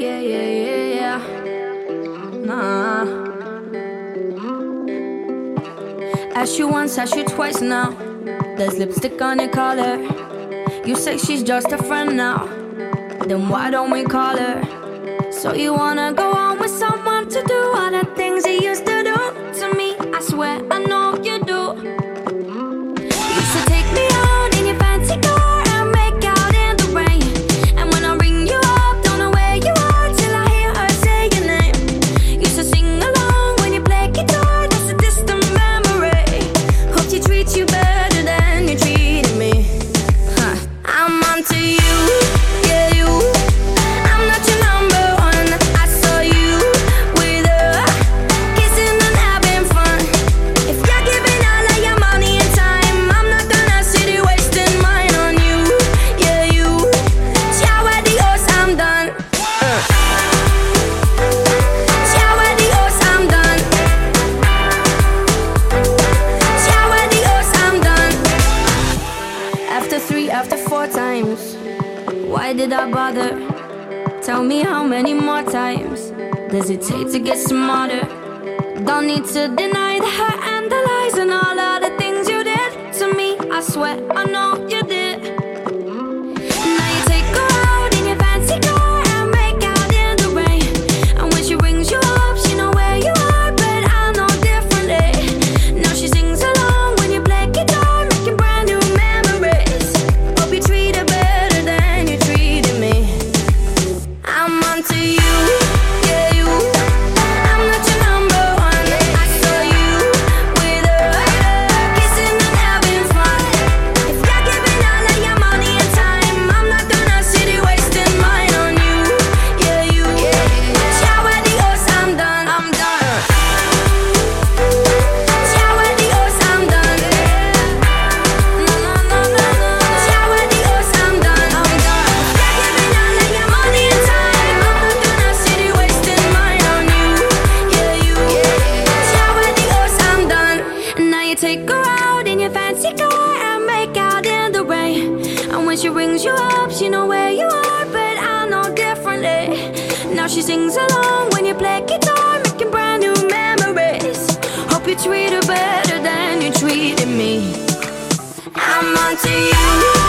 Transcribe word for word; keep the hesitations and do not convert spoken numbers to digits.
yeah, yeah, yeah, yeah. Nah. Asked you once, asked you twice now. There's lipstick on your collar. You say she's just a friend now. Then why don't we call her? So you wanna go on with someone to do all the things you used to do to me? I swear I know you do. You used to take me out in your fancy car and make out in the rain. And when I ring you up, don't know where you are till I hear her say your name. Used to sing along when you play guitar, that's a distant memory. Hope she treats you better than you treated me. Huh. I'm onto you, yeah you. I'm not your number one. I saw you with her, kissing and having fun. If you're giving all of your money and time, I'm not gonna sit here wasting mine on you, yeah you. Ciao adios, I'm done. uh. Ciao adios, I'm done. Ciao adios, I'm done. After three, after four times, why did I bother? Tell me how many more times does it take to get smarter? Don't need to deny the hurt and the lies and all of the things you did to me. I swear I know you did. Now you take her out in your fancy car and make out in the rain. And when she rings you up, she know where you are, but I know differently. Now she sings along when you play guitar, making brand new memories. Hope you treat her better than you treated me. I'm onto you, yeah you. I'm not your number one. I saw you with her, kissing and having fun. If you're giving all of your money and time, I'm not gonna sit here wasting mine on you, yeah you. Ciao adios, I'm done, I'm done. Ciao adios, I'm done. No, no, no, no, no. Ciao adios, I'm done, I'm done. If you're giving all of your money and time, I'm not gonna sit here wasting mine on you, yeah you. Ciao adios, I'm done. And now you take her out in your fancy car and make out in the rain. And when she rings you up, she know where you are, but I know differently. Now she sings along when you play guitar, making brand new memories. Hope you treat her better than you treated me. I'm onto you.